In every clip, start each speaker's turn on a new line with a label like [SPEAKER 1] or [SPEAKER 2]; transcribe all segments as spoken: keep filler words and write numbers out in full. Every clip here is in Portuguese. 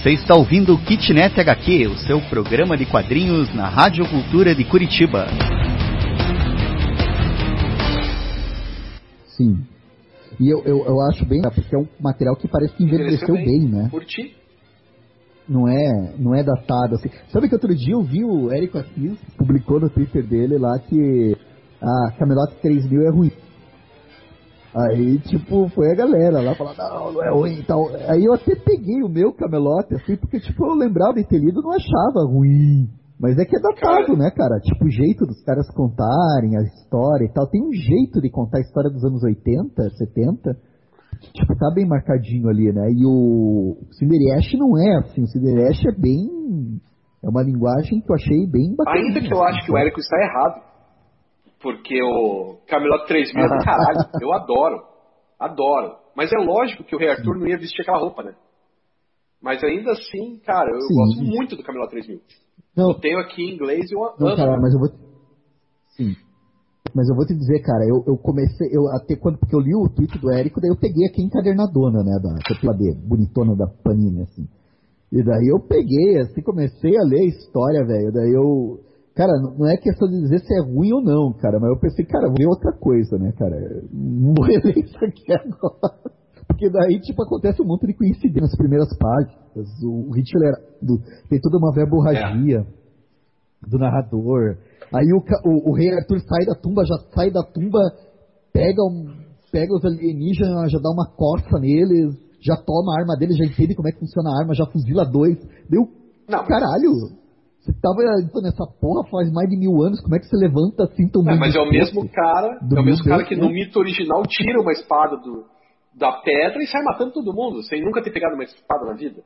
[SPEAKER 1] Você está ouvindo o Kitnet H Q, o seu programa de quadrinhos na Rádio Cultura de Curitiba.
[SPEAKER 2] Sim. E eu, eu, eu acho bem, porque é um material que parece que envelheceu bem, bem, né?
[SPEAKER 3] Curti.
[SPEAKER 2] Não é, não é datado assim. Sabe que outro dia eu vi o Érico Assis publicou no Twitter dele lá que a Camelot três mil é ruim. Aí, tipo, foi a galera lá falar, não, não é ruim e tal. Aí eu até peguei o meu Camelot, assim, porque, tipo, eu lembrava de ter lido, não achava ruim. Mas é que é datado, cara, né, cara? Tipo, o jeito dos caras contarem a história e tal. Tem um jeito de contar a história dos anos oitenta, setenta, que, tipo, tá bem marcadinho ali, né? E o Cinderyash não é assim. O Cinderyash é bem... É uma linguagem que eu achei bem bacana.
[SPEAKER 3] Ainda que eu
[SPEAKER 2] assim,
[SPEAKER 3] acho que o Érico está errado. Porque o Camelot três mil é do caralho. Eu adoro. Adoro. Mas é lógico que o Rei Arthur não ia vestir aquela roupa, né? Mas ainda assim, cara, eu
[SPEAKER 2] Sim.
[SPEAKER 3] gosto muito do Camelot três mil.
[SPEAKER 2] Não.
[SPEAKER 3] Eu tenho aqui em inglês e eu amo.
[SPEAKER 2] Não, cara, mas eu vou... Sim. Mas eu vou te dizer, cara, eu, eu comecei... Eu, até quando, porque eu li o tweet do Érico, daí eu peguei aqui encadernadona, né? Da T D, bonitona da Panini, assim. E daí eu peguei, assim, comecei a ler a história, velho. Daí eu... Cara, não é questão de dizer se é ruim ou não, cara, mas eu pensei, cara, vou ver outra coisa, né, cara? Não vou ler isso aqui agora. Porque daí, tipo, acontece um monte de coincidência nas primeiras páginas. O Hitler do, tem toda uma verborragia é. do narrador. Aí o, o, o Rei Arthur sai da tumba, já sai da tumba, pega, um, pega os alienígenas, já dá uma coça neles, já toma a arma deles, já entende como é que funciona a arma, já fuzila dois. Deu, não, caralho... Você tava nessa porra faz mais de mil anos, como é que você levanta assim tão bem?
[SPEAKER 3] É, mas é o mesmo cara, é o mesmo cara que no mito original tira uma espada do, da pedra e sai matando todo mundo, sem nunca ter pegado uma espada na vida.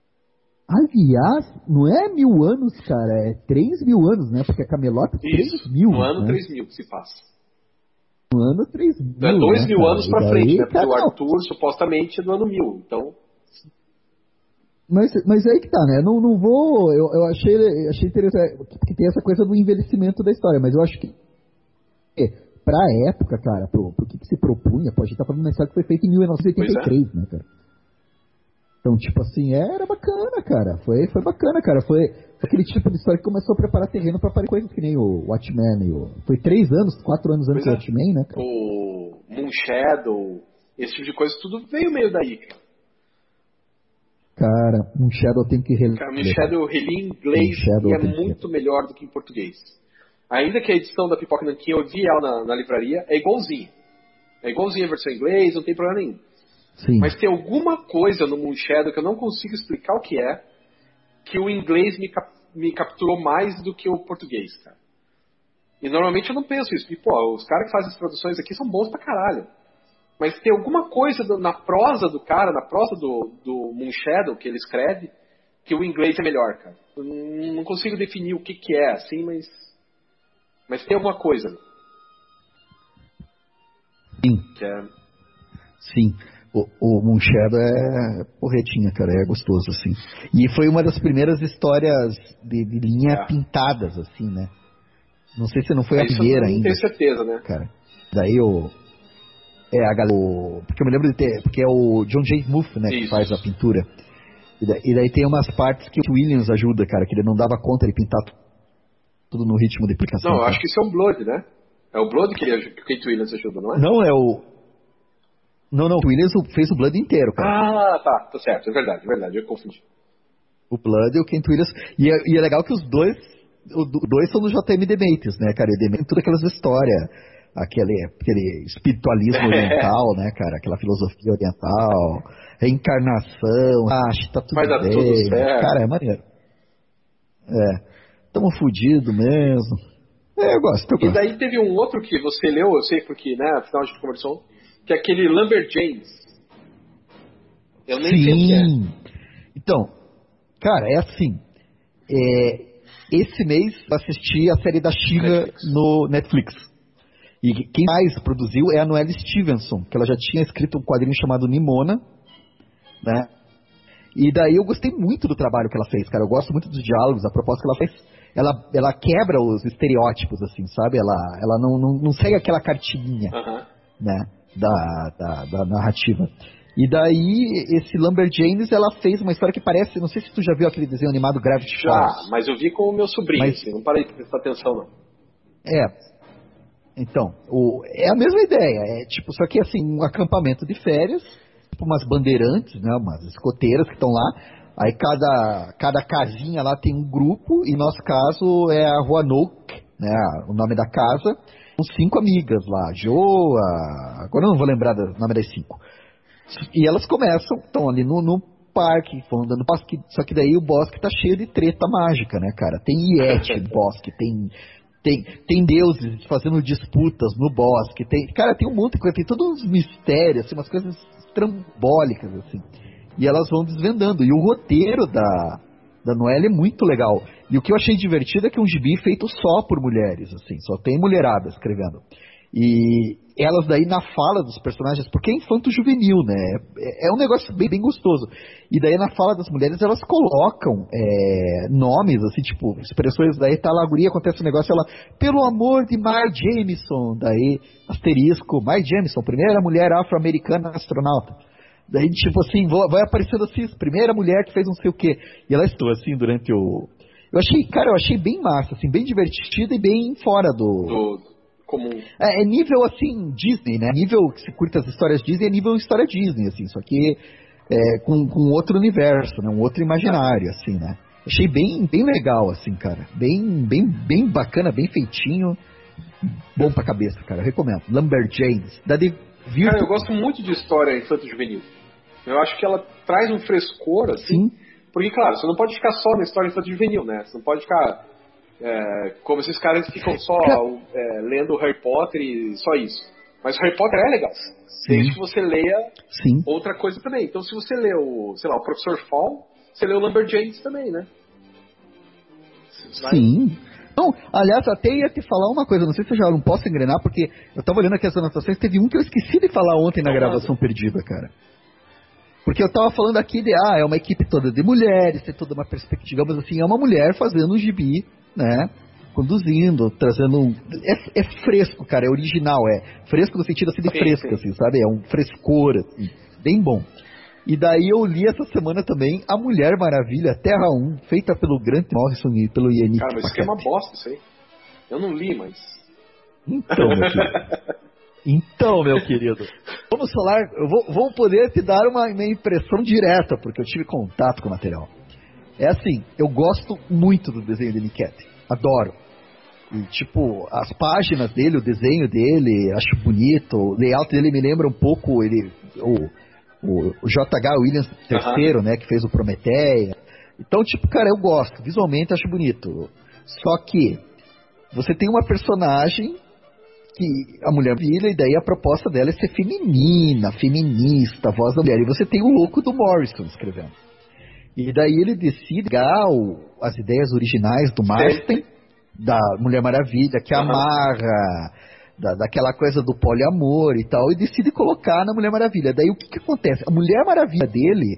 [SPEAKER 2] Aliás, não é mil anos, cara, é três mil anos, né? Porque a Camelot é três mil.
[SPEAKER 3] No ano
[SPEAKER 2] né?
[SPEAKER 3] três mil que se passa.
[SPEAKER 2] No ano três mil.
[SPEAKER 3] Então é dois
[SPEAKER 2] né,
[SPEAKER 3] mil
[SPEAKER 2] cara?
[SPEAKER 3] anos pra
[SPEAKER 2] daí,
[SPEAKER 3] frente, né? Porque
[SPEAKER 2] cara,
[SPEAKER 3] o Arthur supostamente é do ano mil, então...
[SPEAKER 2] Mas, mas aí que tá, né? Não, não vou. Eu, eu achei, achei interessante que tem essa coisa do envelhecimento da história, mas eu acho que. É, pra época, cara, pro, pro que, que se propunha, pô, a gente tá falando de uma história que foi feita em mil novecentos e oitenta e três, é. né, cara? Então, tipo assim, era bacana, cara. Foi, foi bacana, cara. Foi aquele tipo de história que começou a preparar terreno pra aparecer coisas que nem o Watchmen. E o, foi três anos, quatro anos antes
[SPEAKER 3] pois
[SPEAKER 2] do é. Watchmen, né, cara?
[SPEAKER 3] O Moonshadow, esse tipo de coisa, tudo veio meio daí, cara.
[SPEAKER 2] Cara, um Shadow tem que reler.
[SPEAKER 3] Cara, um Shadow eu reli em inglês e é muito que... melhor do que em português. Ainda que a edição da Pipoca Nanquim, eu vi ela na, na livraria, é igualzinho. É igualzinho a versão em inglês, não tem problema nenhum.
[SPEAKER 2] Sim.
[SPEAKER 3] Mas tem alguma coisa no Moon Shadow que eu não consigo explicar o que é, que o inglês me, cap me capturou mais do que o português, cara. E normalmente eu não penso isso. E, pô, os caras que fazem as traduções aqui são bons pra caralho. Mas tem alguma coisa do, na prosa do cara, na prosa do, do Moon Shadow que ele escreve, que o inglês é melhor, cara. Eu não, não consigo definir o que, que é, assim, mas. Mas tem alguma coisa.
[SPEAKER 2] Sim.
[SPEAKER 3] Que é...
[SPEAKER 2] Sim. O, o Moon Shadow é porretinha, cara, é gostoso, assim. E foi uma das primeiras histórias de, de linha é. pintadas, assim, né? Não sei se não foi é, a primeira ainda.
[SPEAKER 3] Não tenho certeza, né?
[SPEAKER 2] Cara. Daí o. É, a galera, porque eu me lembro de ter, porque é o John J. Muth, né, Isso. que faz a pintura. E daí, e daí tem umas partes que o Williams ajuda, cara, que ele não dava conta de pintar tudo no ritmo de aplicação.
[SPEAKER 3] Não, eu
[SPEAKER 2] cara.
[SPEAKER 3] acho que isso é o Blood, né? É o Blood que, ele, que o Kate Williams ajuda, não é?
[SPEAKER 2] Não, é o... Não, não, o Williams fez o Blood inteiro, cara.
[SPEAKER 3] Ah, tá, tá certo, é verdade, é verdade, eu confundi.
[SPEAKER 2] O Blood e o Kate Williams, e é, e é legal que os dois, os dois são do J M Demetrius, né, cara, e Demetrius tudo aquelas histórias... Aquele, aquele espiritualismo oriental, né, cara? Aquela filosofia oriental, reencarnação, acho tá tudo
[SPEAKER 3] Vai dar
[SPEAKER 2] bem.
[SPEAKER 3] Tudo certo.
[SPEAKER 2] Cara, é maneiro. É, tamo fudido mesmo. É, eu gosto, eu gosto.
[SPEAKER 3] E daí teve um outro que você leu, eu sei porque, né, afinal a gente conversou, que é aquele Lumberjanes. Eu nem
[SPEAKER 2] Sim.
[SPEAKER 3] sei o que é.
[SPEAKER 2] Então, cara, é assim. É, esse mês eu assisti a série da She-Ra no Netflix. E quem mais produziu é a Noelle Stevenson, que ela já tinha escrito um quadrinho chamado Nimona, né? E daí eu gostei muito do trabalho que ela fez, cara. Eu gosto muito dos diálogos, a proposta que ela fez. Ela, ela quebra os estereótipos, assim, sabe? Ela, ela não, não, não segue aquela cartilinha,
[SPEAKER 3] uhum.
[SPEAKER 2] né? Da, da, da narrativa. E daí, esse Lumberjanes, ela fez uma história que parece, não sei se tu já viu aquele desenho animado Gravity
[SPEAKER 3] Já,
[SPEAKER 2] Falls.
[SPEAKER 3] mas eu vi com o meu sobrinho,
[SPEAKER 2] Mas-
[SPEAKER 3] assim, não parei pra prestar atenção, não.
[SPEAKER 2] É, então, o, é a mesma ideia, é tipo, só que assim, um acampamento de férias, tipo umas bandeirantes, né, umas escoteiras que estão lá, aí cada, cada casinha lá tem um grupo, e no nosso caso é a Roanoke, né, o nome da casa, com cinco amigas lá, Joa, agora eu não vou lembrar do nome das cinco. E elas começam, estão ali no, no parque, vão andando no bosque, só que daí o bosque tá cheio de treta mágica, né, cara? Tem Yeti no bosque, tem, tem, tem deuses fazendo disputas no bosque, tem, cara, tem um monte de coisa, tem todos uns mistérios, assim, umas coisas estrambólicas, assim. E elas vão desvendando. E o roteiro da, da Noelle é muito legal. E o que eu achei divertido é que é um gibi feito só por mulheres, assim, só tem mulherada escrevendo. E elas daí na fala dos personagens, porque é infanto-juvenil, né? É, é um negócio bem, bem gostoso. E daí na fala das mulheres elas colocam é, nomes, assim, tipo, expressões, daí tá lá a guria, acontece um negócio, ela, pelo amor de Mar Jameson, daí, asterisco, Mar Jameson, primeira mulher afro-americana astronauta. Daí, tipo assim, vai aparecendo assim, primeira mulher que fez não sei o quê. E ela estou assim durante o... Eu achei, cara, eu achei bem massa, assim, bem divertido e bem fora do...
[SPEAKER 3] Do comum.
[SPEAKER 2] É, é nível, assim, Disney, né? Nível que se curta as histórias Disney, é nível história Disney, assim, só que é, com, com outro universo, né? Um outro imaginário, assim, né? Achei bem, bem legal, assim, cara. Bem, bem, bem bacana, bem feitinho. Bom pra cabeça, cara. Eu recomendo. Lumberjanes. Da de Virtu...
[SPEAKER 3] Cara, eu gosto muito de história infanto-juvenil. Eu acho que ela traz um frescor, assim.
[SPEAKER 2] Sim.
[SPEAKER 3] Porque, claro, você não pode ficar só na história infanto-juvenil, né? Você não pode ficar é, como esses caras que ficam só é, lendo Harry Potter e só isso. Mas o Harry Potter é legal.
[SPEAKER 2] Sim.
[SPEAKER 3] Desde que você leia
[SPEAKER 2] Sim.
[SPEAKER 3] outra coisa também. Então, se você leu, sei lá, o Professor Fall, você leu Lumberjanes também, né? Vai...
[SPEAKER 2] Sim. Não, aliás, até ia te falar uma coisa, não sei se eu já não posso engrenar, porque eu tava olhando aqui as anotações, teve um que eu esqueci de falar ontem na gravação perdida, cara. Porque eu tava falando aqui de, ah, é uma equipe toda de mulheres, tem toda uma perspectiva, mas assim, é uma mulher fazendo um gibi, né, conduzindo, trazendo um... É, é fresco, cara, é original, é fresco no sentido assim de
[SPEAKER 3] sim,
[SPEAKER 2] fresco,
[SPEAKER 3] sim.
[SPEAKER 2] assim, sabe? É um frescor, assim, bem bom. E daí eu li essa semana também A Mulher Maravilha, Terra um, feita pelo Grant Morrison e pelo Yannick
[SPEAKER 3] Cara, mas isso aqui é
[SPEAKER 2] Paquette.
[SPEAKER 3] uma bosta, isso aí. Eu não li, mas...
[SPEAKER 2] Então, meu querido. Então, meu querido. Vamos falar, eu vou, vou poder te dar uma, uma impressão direta, porque eu tive contato com o material. É assim, eu gosto muito do desenho de Niket. Adoro. E, tipo, as páginas dele, o desenho dele, acho bonito. O layout dele me lembra um pouco ele, o, o, o J H. Williams terceiro,
[SPEAKER 3] Uhum.
[SPEAKER 2] né, que fez o Prometeia. Então, tipo, cara, eu gosto. Visualmente acho bonito. Só que você tem uma personagem que a Mulher Maravilha, e daí a proposta dela é ser feminina, feminista, voz da mulher. E você tem o louco do Morrison escrevendo. E daí ele decide pegar o, as ideias originais do Marston, da Mulher Maravilha, que
[SPEAKER 3] Uhum.
[SPEAKER 2] amarra, da, daquela coisa do poliamor e tal, e decide colocar na Mulher Maravilha. Daí o que, que acontece? A Mulher Maravilha dele,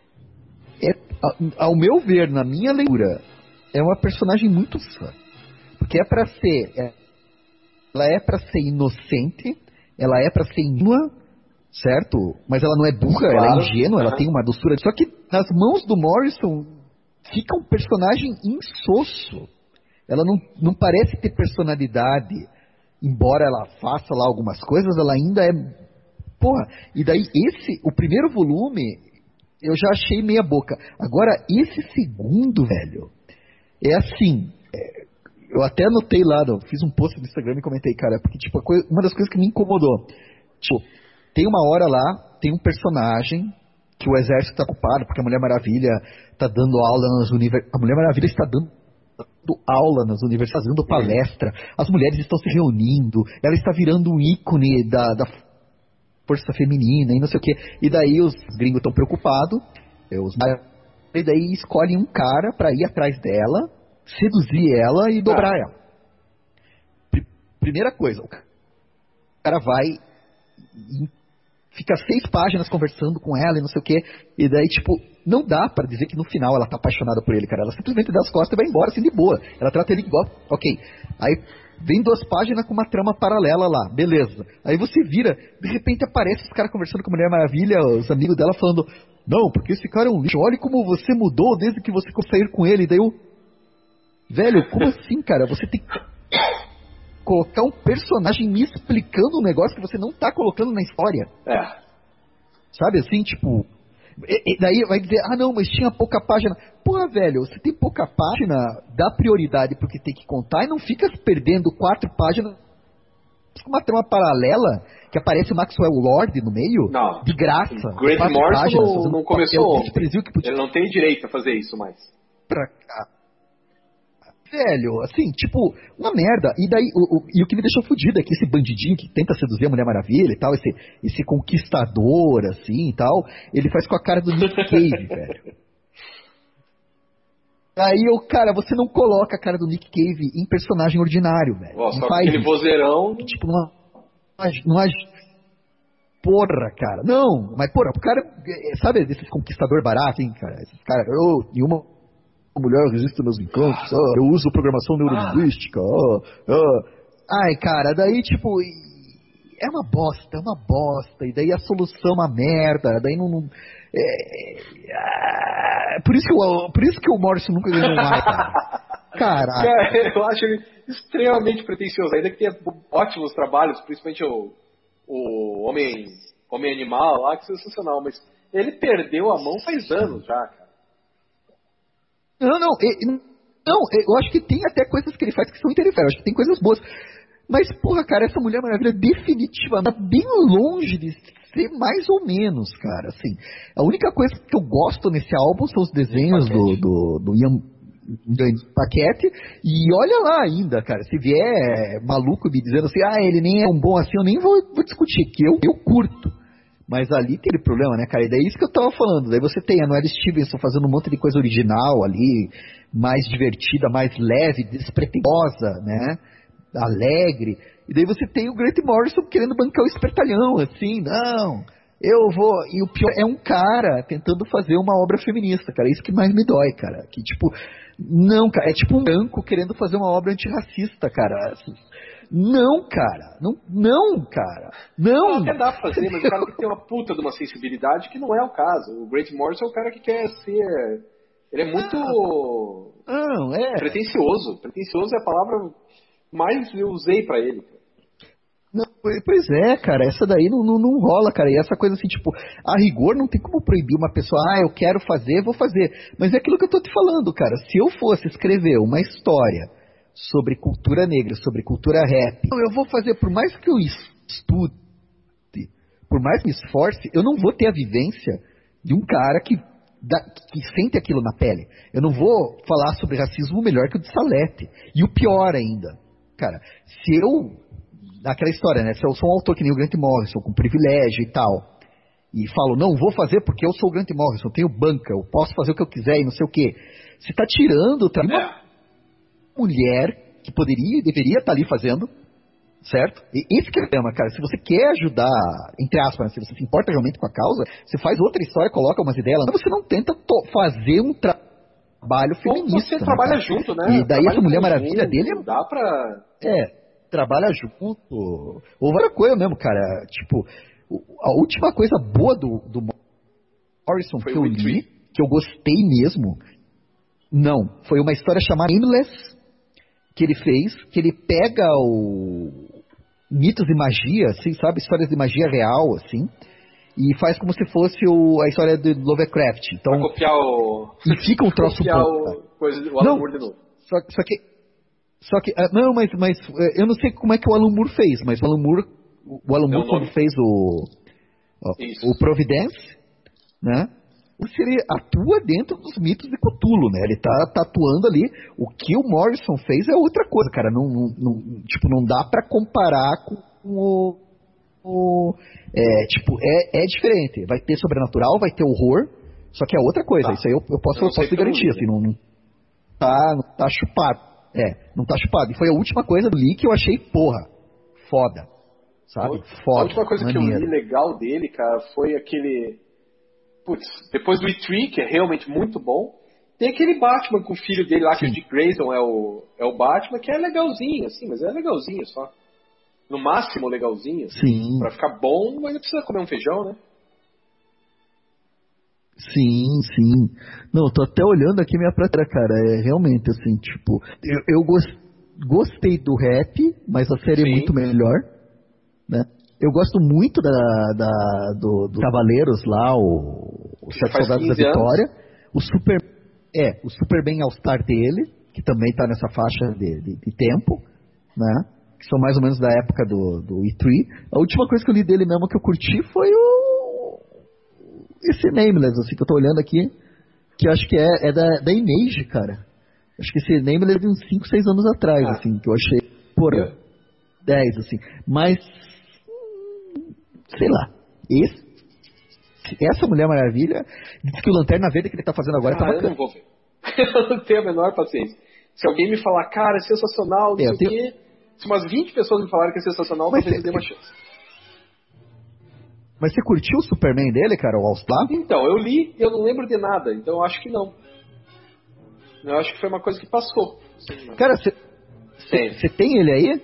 [SPEAKER 2] é, ao meu ver, na minha leitura, é uma personagem muito fã. Porque é pra ser... É, ela é pra ser inocente, ela é pra ser ingênua, certo? Mas ela não é burra,
[SPEAKER 3] Claro.
[SPEAKER 2] ela é ingênua,
[SPEAKER 3] Uhum.
[SPEAKER 2] ela tem uma doçura. Só que nas mãos do Morrison fica um personagem insosso. Ela não, não parece ter personalidade. Embora ela faça lá algumas coisas, ela ainda é... Porra, e daí esse, o primeiro volume, eu já achei meia boca. Agora, esse segundo, velho, é assim... É, eu até anotei lá, eu fiz um post no Instagram e comentei, cara, porque tipo, coisa, uma das coisas que me incomodou, tipo, tem uma hora lá, tem um personagem que o exército está ocupado, porque a Mulher Maravilha está dando aula nas universidades, a Mulher Maravilha está dando aula nas universidades, dando palestra, as mulheres estão se reunindo, ela está virando um ícone da, da força feminina e não sei o que, e daí os gringos estão preocupados, os, e daí escolhem um cara para ir atrás dela, seduzir ela e dobrar ah. ela. Pr- primeira coisa, o cara vai fica seis páginas conversando com ela e não sei o quê. E daí, tipo, não dá pra dizer que no final ela tá apaixonada por ele, cara. Ela simplesmente dá as costas e vai embora, assim, de boa. Ela trata ele igual. Ok. Aí vem duas páginas com uma trama paralela lá. Beleza. Aí você vira, de repente aparece os caras conversando com a Mulher Maravilha, os amigos dela falando, não, porque esse cara é um lixo. Olha como você mudou desde que você começou a sair com ele. E daí eu... Velho, como assim, cara? Você tem que colocar um personagem me explicando um negócio que você não tá colocando na história.
[SPEAKER 3] É.
[SPEAKER 2] Sabe assim, tipo... E, e daí vai dizer, ah não, mas tinha pouca página. Porra, velho, você tem pouca página, dá prioridade pro que tem que contar e não fica perdendo quatro páginas com uma trama paralela que aparece o Maxwell Lord no meio,
[SPEAKER 3] não.
[SPEAKER 2] de graça.
[SPEAKER 3] Grant Morrison páginas, não, não começou ontem.
[SPEAKER 2] Que podia...
[SPEAKER 3] Ele não tem direito a fazer isso mais.
[SPEAKER 2] Pra cá. Velho, assim, tipo, uma merda. E daí, o, o, e o que me deixou fudido é que esse bandidinho que tenta seduzir a Mulher Maravilha e tal, esse, esse conquistador, assim e tal, ele faz com a cara do Nick Cave, velho. Aí, eu, cara, você não coloca a cara do Nick Cave em personagem ordinário, velho.
[SPEAKER 3] Nossa,
[SPEAKER 2] não faz
[SPEAKER 3] aquele
[SPEAKER 2] isso.
[SPEAKER 3] vozeirão.
[SPEAKER 2] Tipo, não, não age. Porra, cara. Não, mas porra, o cara, sabe desses conquistador barato, hein, cara? Esses caras, eu, e uma mulher resiste meus encantos, ah, eu uso programação neurolinguística, ah, ah. Ai, cara, daí tipo, é uma bosta, é uma bosta, e daí a solução é uma merda, daí não... não é, é, por, isso que eu, por isso que o Morrison nunca ganhou mais, cara. Caraca.
[SPEAKER 3] Cara, eu acho ele extremamente pretencioso, ainda que tenha ótimos trabalhos, principalmente o, o Homem, Homem Animal lá, que é sensacional, mas ele perdeu a mão faz anos já, cara.
[SPEAKER 2] Não, não, não, eu acho que tem até coisas que ele faz que são interessantes, eu acho que tem coisas boas. Mas, porra, cara, essa Mulher Maravilha definitivamente tá bem longe de ser mais ou menos, cara, assim. A única coisa que eu gosto nesse álbum são os desenhos do, do, do Ian Paquette, e olha lá ainda, cara, se vier maluco me dizendo assim, ah, ele nem é um bom assim, eu nem vou, vou discutir, que eu, eu curto. Mas ali tem problema, né, cara? E daí é isso que eu tava falando. Daí você tem a Noelle Stevenson fazendo um monte de coisa original ali, mais divertida, mais leve, despretensiosa, né? Alegre. E daí você tem o Grant Morrison querendo bancar o espertalhão, assim, não, eu vou... E o pior é um cara tentando fazer uma obra feminista, cara. É isso que mais me dói, cara. Que tipo... Não, cara, é tipo um branco querendo fazer uma obra antirracista, cara. Não, cara. Não, não, cara. Não.
[SPEAKER 3] Até dá pra fazer, mas o cara tem que ter uma puta de uma sensibilidade que não é o caso. O Grant Morrison é o cara que quer ser... Ele é muito...
[SPEAKER 2] Não, é...
[SPEAKER 3] Pretencioso. Pretencioso é a palavra mais eu usei pra ele.
[SPEAKER 2] Não, pois é, cara, essa daí não, não, não rola, cara, e essa coisa assim, tipo, a rigor não tem como proibir uma pessoa, ah, eu quero fazer, vou fazer, mas é aquilo que eu tô te falando, cara, se eu fosse escrever uma história sobre cultura negra, sobre cultura rap, eu vou fazer, por mais que eu estude, por mais que me esforce, eu não vou ter a vivência de um cara que, da, que sente aquilo na pele, eu não vou falar sobre racismo melhor que o de Salete, e o pior ainda, cara, se eu... Aquela história, né? Se eu sou um autor que nem o Grant Morrison, com privilégio e tal, e falo, não, vou fazer porque eu sou o Grant Morrison, eu tenho banca, eu posso fazer o que eu quiser e não sei o quê. Você está tirando tá, uma mulher que poderia e deveria estar tá ali fazendo, certo? E esse que é o tema, cara. Se você quer ajudar, entre aspas, se você se importa realmente com a causa, você faz outra história, coloca umas ideias lá, mas você não tenta fazer um tra trabalho feminista.
[SPEAKER 3] Ou você
[SPEAKER 2] né,
[SPEAKER 3] trabalha
[SPEAKER 2] cara?
[SPEAKER 3] junto, né?
[SPEAKER 2] E daí
[SPEAKER 3] trabalha
[SPEAKER 2] essa Mulher Maravilha
[SPEAKER 3] junto,
[SPEAKER 2] dele é...
[SPEAKER 3] Dá pra...
[SPEAKER 2] É... trabalha junto, ou outra coisa mesmo, cara, tipo, a última coisa boa do, do Morrison foi que eu li, que eu gostei mesmo, não, foi uma história chamada Aimless, que ele fez, que ele pega o mitos de magia, assim, sabe, histórias de magia real, assim, e faz como se fosse o, a história do Lovecraft, então...
[SPEAKER 3] Pra copiar o...
[SPEAKER 2] E fica um troço
[SPEAKER 3] copiar
[SPEAKER 2] bom,
[SPEAKER 3] o... Coisa, o Alan Moore de novo.
[SPEAKER 2] Só, só que Só que, uh, não, mas, mas uh, eu não sei como é que o Alan Moore fez, mas o Alan Moore, o Alan Moore quando fez o, o, o Providence, né, ele atua dentro dos mitos de Cthulhu, né, ele tá, tá atuando ali, o que o Morrison fez é outra coisa, cara, não, não, não, tipo, não dá pra comparar com o, o é, tipo, é, é diferente, vai ter sobrenatural, vai ter horror, só que é outra coisa, tá. Isso aí eu, eu posso, eu posso te garantir, assim, não, não, tá, não tá chupado. É, não tá chupado. E foi a última coisa do Lee que eu achei, porra, foda. sabe?
[SPEAKER 3] A
[SPEAKER 2] Foda,
[SPEAKER 3] última coisa
[SPEAKER 2] maneiro.
[SPEAKER 3] que eu li legal dele, cara, foi aquele... Putz, depois do E três, que é realmente muito bom, tem aquele Batman com o filho dele lá, que
[SPEAKER 2] Sim.
[SPEAKER 3] o Dick Grayson é o, é o Batman, que é legalzinho, assim, mas é legalzinho só. No máximo legalzinho.
[SPEAKER 2] Sim.
[SPEAKER 3] Pra ficar bom, mas não precisa comer um feijão, né?
[SPEAKER 2] Sim, sim. Não, tô até olhando aqui minha prateleira, cara. É realmente assim, tipo, eu, eu gos- gostei do rap, mas a série
[SPEAKER 3] Sim.
[SPEAKER 2] é muito melhor, né? Eu gosto muito da, da do, do Cavaleiros lá, o, o
[SPEAKER 3] Que
[SPEAKER 2] Sete
[SPEAKER 3] faz
[SPEAKER 2] Soldados da
[SPEAKER 3] quinze anos.
[SPEAKER 2] Vitória. O Super, é, o Superman All Star dele, que também tá nessa faixa de, de, de tempo, né? Que são mais ou menos da época do, do E três. A última coisa que eu li dele mesmo que eu curti foi o esse Nameless, assim, que eu tô olhando aqui, que eu acho que é, é da, da Image, cara. Acho que esse Nameless é de uns cinco, seis anos atrás,
[SPEAKER 3] Ah.
[SPEAKER 2] assim, que eu achei, porra,
[SPEAKER 3] Eu-
[SPEAKER 2] dez, assim. Mas, hum, sei lá, esse, essa Mulher Maravilha, diz que o Lanterna Verde que ele tá fazendo agora
[SPEAKER 3] ah,
[SPEAKER 2] tá
[SPEAKER 3] eu
[SPEAKER 2] bacana.
[SPEAKER 3] não vou ver. Eu não tenho a menor paciência. Se alguém me falar, cara, é sensacional, não
[SPEAKER 2] É,
[SPEAKER 3] sei
[SPEAKER 2] eu
[SPEAKER 3] o
[SPEAKER 2] tenho-
[SPEAKER 3] quê, se umas vinte pessoas me falarem que é sensacional,
[SPEAKER 2] Mas
[SPEAKER 3] talvez eu
[SPEAKER 2] você-
[SPEAKER 3] dê uma chance.
[SPEAKER 2] Mas você curtiu o Superman dele, cara, o All Star?
[SPEAKER 3] Então, eu li e eu não lembro de nada, então eu acho que não. Eu acho que foi uma coisa que passou. Sim,
[SPEAKER 2] Cara, você
[SPEAKER 3] Tem.
[SPEAKER 2] você tem ele aí?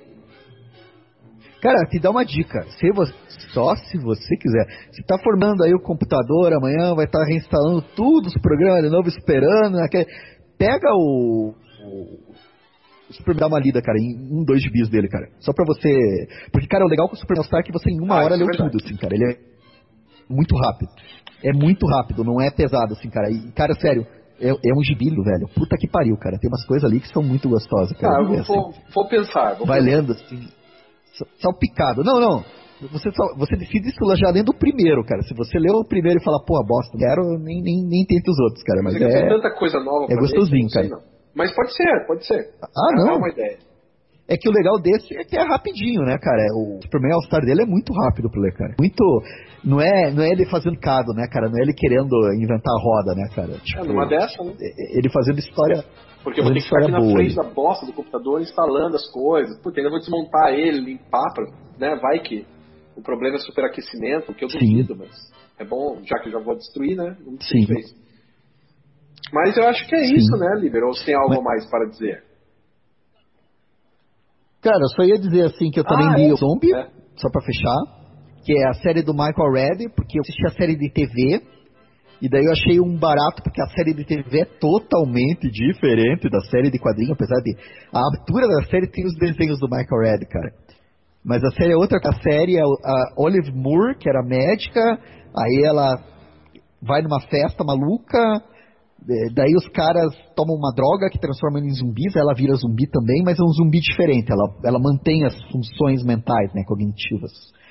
[SPEAKER 2] Cara, te dá uma dica. Se você, só se você quiser. Você tá formando aí o computador, amanhã vai estar reinstalando tudo os programas de novo, esperando. Aquele, pega o, o o Superman, dá uma lida, cara, em um, dois gibis dele, cara. Só pra você... Porque, cara, o legal com o Superman Star é que você em uma
[SPEAKER 3] Ah,
[SPEAKER 2] hora
[SPEAKER 3] isso é
[SPEAKER 2] leu
[SPEAKER 3] verdade.
[SPEAKER 2] tudo, assim, cara. Ele é muito rápido. É muito rápido, não é pesado, assim, cara. E, cara, sério, é, é um gibi, velho. Puta que pariu, cara. Tem umas coisas ali que são muito gostosas, cara.
[SPEAKER 3] Ah, eu
[SPEAKER 2] de ver,
[SPEAKER 3] vou,
[SPEAKER 2] assim.
[SPEAKER 3] vou pensar. Vou
[SPEAKER 2] Vai
[SPEAKER 3] pensar.
[SPEAKER 2] lendo, assim, sa- salpicado. Não, não. Você, só, você decide isso já lendo o primeiro, cara. Se você leu o primeiro e fala, pô, bosta, quero, nem, nem, nem tenta os outros, cara.
[SPEAKER 3] Mas
[SPEAKER 2] Mas
[SPEAKER 3] é que tem
[SPEAKER 2] é,
[SPEAKER 3] tanta coisa nova
[SPEAKER 2] é
[SPEAKER 3] pra ler,
[SPEAKER 2] gostosinho,
[SPEAKER 3] que eu não sei,
[SPEAKER 2] cara.
[SPEAKER 3] não. Mas pode ser, pode ser.
[SPEAKER 2] Ah,
[SPEAKER 3] é,
[SPEAKER 2] não.
[SPEAKER 3] É uma ideia.
[SPEAKER 2] É que o legal desse é que é rapidinho, né, cara? O Superman All Star dele é muito rápido pra ler, cara. Muito. Não é, não é ele fazendo cado, né, cara? Não é ele querendo inventar a roda, né, cara? Tipo,
[SPEAKER 3] É, numa dessa, né?
[SPEAKER 2] é- ele fazendo história.
[SPEAKER 3] Porque eu vou
[SPEAKER 2] fazendo
[SPEAKER 3] ter que ficar aqui
[SPEAKER 2] história
[SPEAKER 3] na
[SPEAKER 2] boa
[SPEAKER 3] frente
[SPEAKER 2] aí.
[SPEAKER 3] da bosta do computador instalando as coisas. Puta, ainda vou desmontar ele, limpar, pra, né? Vai que o problema é superaquecimento, o que eu
[SPEAKER 2] Sim.
[SPEAKER 3] duvido, mas é bom, já que eu já vou destruir, né? Não
[SPEAKER 2] Sim.
[SPEAKER 3] fez. Mas eu acho que é
[SPEAKER 2] Sim.
[SPEAKER 3] isso, né, Liber? Ou você tem algo
[SPEAKER 2] Mas-
[SPEAKER 3] a mais para dizer?
[SPEAKER 2] Cara, eu só ia dizer assim que eu também
[SPEAKER 3] Ah,
[SPEAKER 2] li
[SPEAKER 3] é?
[SPEAKER 2] o Zombie,
[SPEAKER 3] É.
[SPEAKER 2] só pra fechar, que é a série do Michael Red, porque eu assisti a série de T V, e daí eu achei um barato, porque a série de T V é totalmente diferente da série de quadrinho, apesar de a abertura da série tem os desenhos do Michael Red, cara. Mas a série é outra, que a série é a Olive Moore, que era médica, aí ela vai numa festa maluca, eh, daí os caras tomam uma droga que transforma ele em zumbis, ela vira zumbi também, mas é um zumbi diferente, ela, ela mantém as funções mentais, né, cognitivas.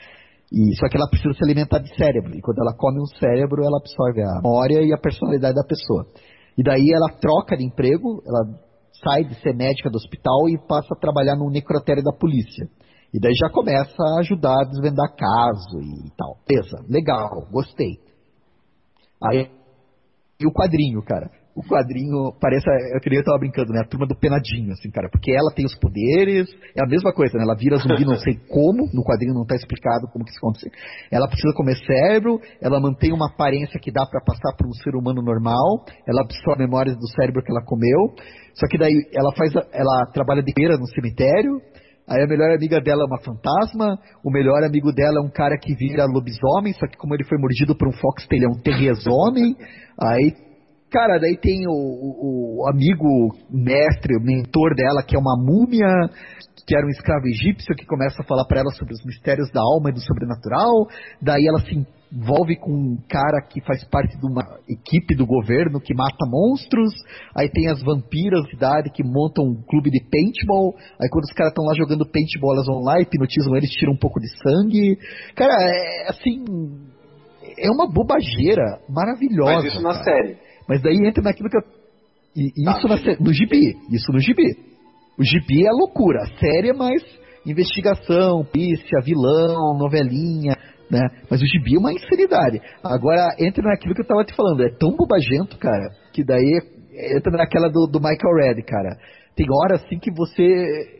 [SPEAKER 2] E, só que ela precisa se alimentar de cérebro, e quando ela come um cérebro, ela absorve a memória e a personalidade da pessoa. E daí ela troca de emprego, ela sai de ser médica do hospital e passa a trabalhar no necrotério da polícia. E daí já começa a ajudar a desvendar caso e tal. Beleza, legal, gostei. Aí, e o quadrinho, cara. O quadrinho parece, eu queria eu tava brincando, né? A turma do penadinho, assim, cara. Porque ela tem os poderes, é a mesma coisa, né? Ela vira zumbi, não sei como, no quadrinho não tá explicado como que isso acontece. Ela precisa comer cérebro, ela mantém uma aparência que dá pra passar por um ser humano normal, ela absorve memórias do cérebro que ela comeu, só que daí ela faz, a- ela trabalha de beira no cemitério. Aí a melhor amiga dela é uma fantasma, o melhor amigo dela é um cara que vira lobisomem, só que como ele foi mordido por um foxtail, ele é um terresomem. Aí, cara, daí tem o, o- o amigo mestre, o mentor dela, que é uma múmia, que era um escravo egípcio, que começa a falar pra ela sobre os mistérios da alma e do sobrenatural. Daí ela se envolve com um cara que faz parte de uma equipe do governo que mata monstros. Aí tem as vampiras da cidade que montam um clube de paintball. Aí quando os caras estão lá jogando paintball, elas vão lá, hipnotizam eles, tiram um pouco de sangue. Cara, é assim, é uma bobageira maravilhosa.
[SPEAKER 3] Mas isso na
[SPEAKER 2] cara.
[SPEAKER 3] série.
[SPEAKER 2] Mas daí entra naquilo que eu... E,
[SPEAKER 3] Tá,
[SPEAKER 2] isso na sé- no gibi. Isso no gibi. O gibi é loucura. A série é mais investigação, polícia, vilão, novelinha, né? Mas o gibi é uma insanidade. Agora, entra naquilo que eu tava te falando. É tão bobagento, cara, que daí entra naquela do, do Michael Red, cara. Tem hora assim que você...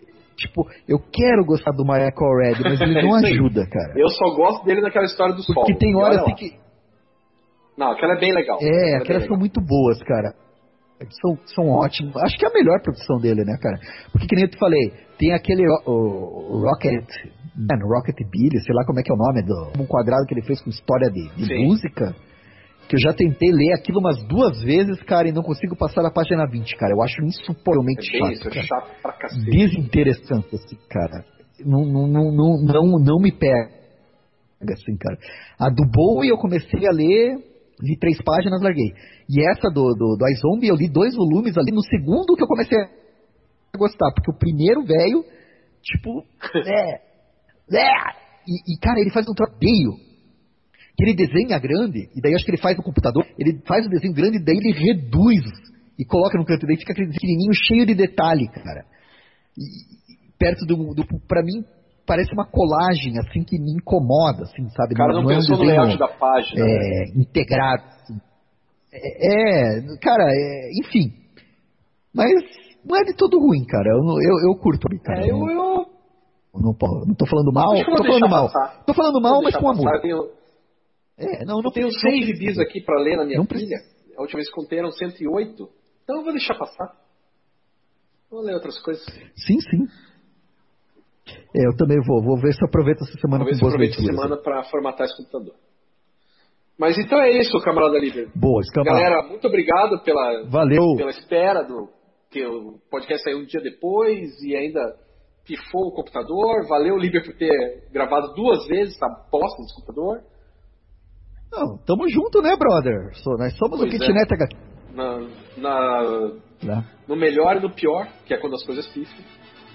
[SPEAKER 2] tipo, eu quero gostar do Michael Red, mas ele não ajuda, cara.
[SPEAKER 3] Eu só gosto dele naquela história do sol.
[SPEAKER 2] Porque tem hora assim que...
[SPEAKER 3] Não, aquela é bem legal.
[SPEAKER 2] É, aquelas são muito boas, cara. São, são ótimas. Acho que é a melhor produção dele, né, cara? Porque, que nem eu te falei, tem aquele o, o Rocket... Mano, Rocket Billy, sei lá como é que é o nome, do um quadrado que ele fez com história de, de música, que eu já tentei ler aquilo umas duas vezes, cara, e não consigo passar da página vinte, cara. Eu acho insuportavelmente
[SPEAKER 3] é bem
[SPEAKER 2] chato.
[SPEAKER 3] Isso, é chato pra cacete.
[SPEAKER 2] Desinteressante, assim, cara. Não, não, não, não, não, não me pega, assim, cara. A do Bowie eu comecei a ler, li três páginas, larguei. E essa do, do, do iZombie eu li dois volumes ali no segundo que eu comecei a gostar, porque o primeiro, velho, tipo, é... é e, e, cara, ele faz um trabalho que ele desenha grande, e daí acho que ele faz no computador, ele faz o desenho grande, e daí ele reduz e coloca no canto, daí fica aquele pequenininho cheio de detalhe, cara. E, perto do, do... Pra mim, parece uma colagem, assim, que me incomoda, assim, sabe?
[SPEAKER 3] O cara não, não pensou é um no layout da página.
[SPEAKER 2] É,
[SPEAKER 3] né?
[SPEAKER 2] integrado, assim. É, é, cara, é, enfim. Mas não é de todo ruim, cara. Eu, eu, eu curto, cara.
[SPEAKER 3] É, eu... eu...
[SPEAKER 2] Não, não tô falando mal, tô falando mal.
[SPEAKER 3] Passar.
[SPEAKER 2] Tô falando mal, mas com amor.
[SPEAKER 3] Eu tenho,
[SPEAKER 2] é, não, não
[SPEAKER 3] eu tenho
[SPEAKER 2] precisa,
[SPEAKER 3] cem gibis aqui pra ler na minha
[SPEAKER 2] não
[SPEAKER 3] pilha.
[SPEAKER 2] precisa.
[SPEAKER 3] A última vez que contei eram cento e oito. Então eu vou deixar passar. Vou ler outras coisas.
[SPEAKER 2] Sim, sim. É, eu também vou. Vou ver se eu aproveito essa semana
[SPEAKER 3] vou ver
[SPEAKER 2] com boas
[SPEAKER 3] se aproveito essa semana pra formatar esse computador. Mas então é isso, camarada Líder.
[SPEAKER 2] Boa, camarada.
[SPEAKER 3] Galera, muito obrigado pela,
[SPEAKER 2] Valeu.
[SPEAKER 3] pela espera do que o podcast saiu um dia depois e ainda pifou o computador. Valeu, Líber, por ter gravado duas vezes a bosta desse computador.
[SPEAKER 2] Não, tamo junto, né, brother? So, nós somos
[SPEAKER 3] pois
[SPEAKER 2] o Kitnet H Q.
[SPEAKER 3] É. Na, na,
[SPEAKER 2] Não.
[SPEAKER 3] no melhor e no pior, que é quando as coisas pifam.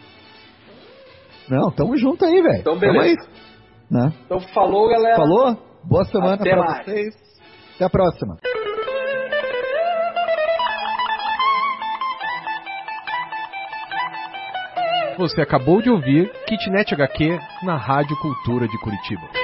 [SPEAKER 2] Não, tamo junto aí, velho.
[SPEAKER 3] Então, beleza.
[SPEAKER 2] Aí, né?
[SPEAKER 3] Então, falou, galera.
[SPEAKER 2] Falou? Boa semana
[SPEAKER 3] Até
[SPEAKER 2] pra
[SPEAKER 3] mais.
[SPEAKER 2] vocês. Até a próxima.
[SPEAKER 4] Você acabou de ouvir Kitnet H Q na Rádio Cultura de Curitiba.